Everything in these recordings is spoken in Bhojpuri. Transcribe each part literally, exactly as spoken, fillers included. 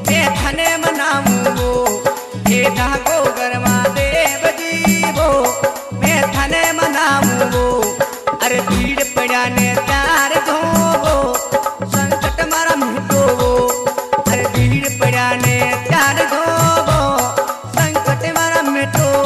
मैं थाने मनाऊंगो हे जागो गरमा देव जीवो मैं थाने मनाऊंगो अरे भीड़ पड़ा ने प्यार धोवो संकट मारा मिटोवो अरे भीड़ पड़ा ने प्यार धोवो संकट मारा मिटोवो।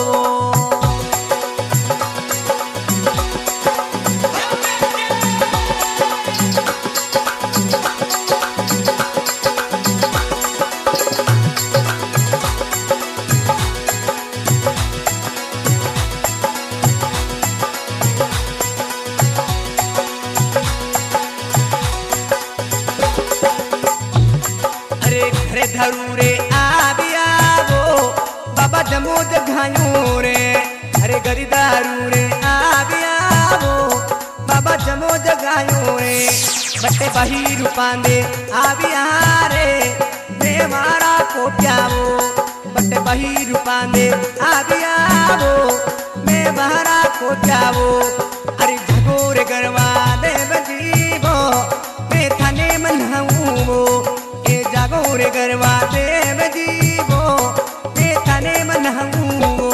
धरू रे आबी आवो बाबा जमो जगायो रे अरे गरी दारू रे आबी आवो बाबा जमो जगायो रे बट्टे बही रूपांदे आबी आरे देवारा को प्यावो बट्टे बही रूपांदे आबी आवो मैं बहरा को प्यावो अरे झगोरे गरवा देव जीवो मैं थाने मनाऊंगो जागो रे गरवा देव जीवो मैं थाने मनाऊंगो।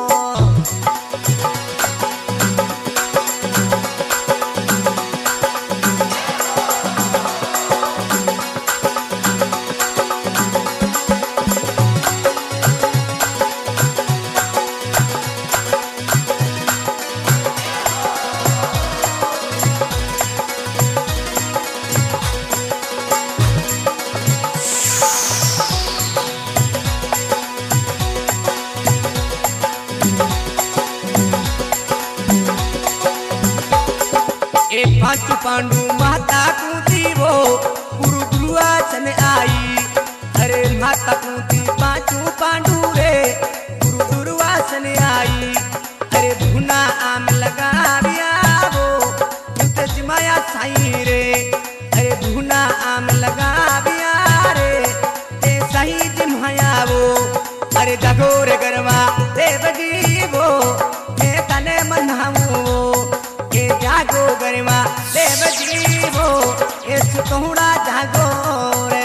पांचू पांडु माता कुंती वो गुरु दुर्वासन आई अरे माता कुंती पांचू पांडु रे गुरु दुर्वासन आई अरे भुना आम लगा वो युद्ध माया साई रे अरे भुना आम लगा रे ते सही जिमाया वो अरे जगोरे गरवा देव जीवो मैं तने मनाऊं के जागो गरमा देव जीवो ये सुतोड़ा जागो रे।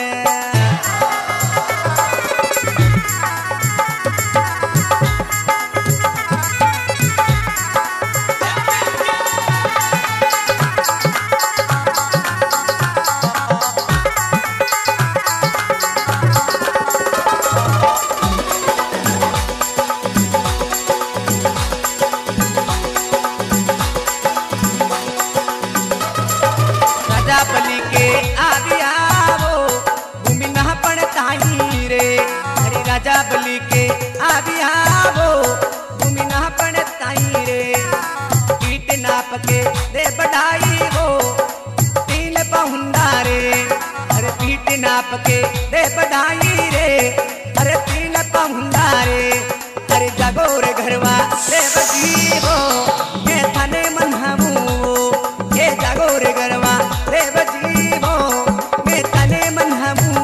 बलि के आबी आवो भूमि न पड़ताई रे अरे राजा बलि के आबी आवो भूमि न पड़ताई रे कीट नाप के दे बढ़ाई वो तीन पहुंडा रे अरे कीट नाप के दे बढ़ाई रे अरे तीन पहुंडा रे अरे जागो रे घरवा देव जीवो मैं थाने मनाऊं ये जागो रे घरवा देव जीवो मैं थाने मनाऊं।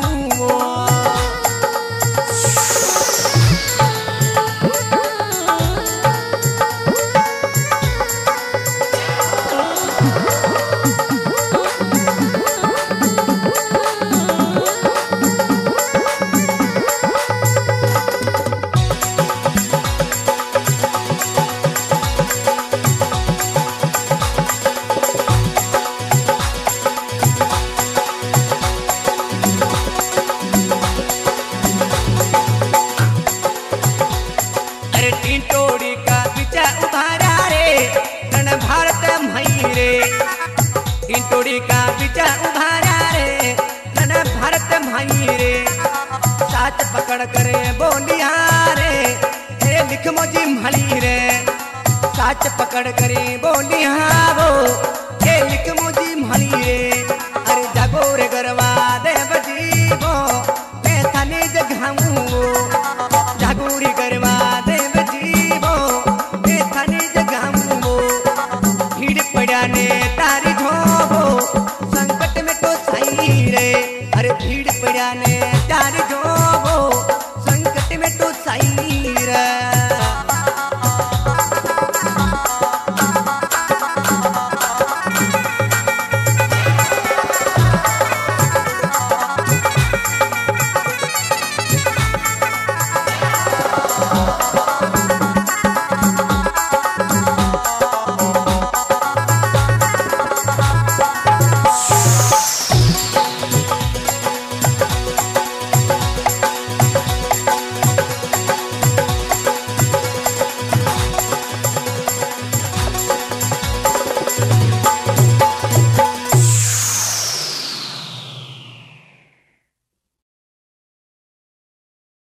टिंटोड़ी का बिचा उभारा रे रण भारत मई रे टिंटोड़ी का बिचा उभारा रे रण भारत मई रे साच पकड़ करे बोलिया रे हे लिख मोजी मली रे साच पकड़ करे बोलिया वो हे लिख मोजी मली रे अरे जागो रे गरवा देव जीवो मैं थाने जगाऊं जागो रे गरवा देव ने तारी धोबो संकट में तो सही रे अरे भीड़ पड़ा ने तारी धो